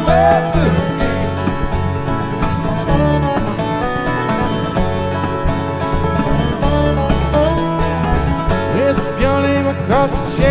love again. Well, spit your name across the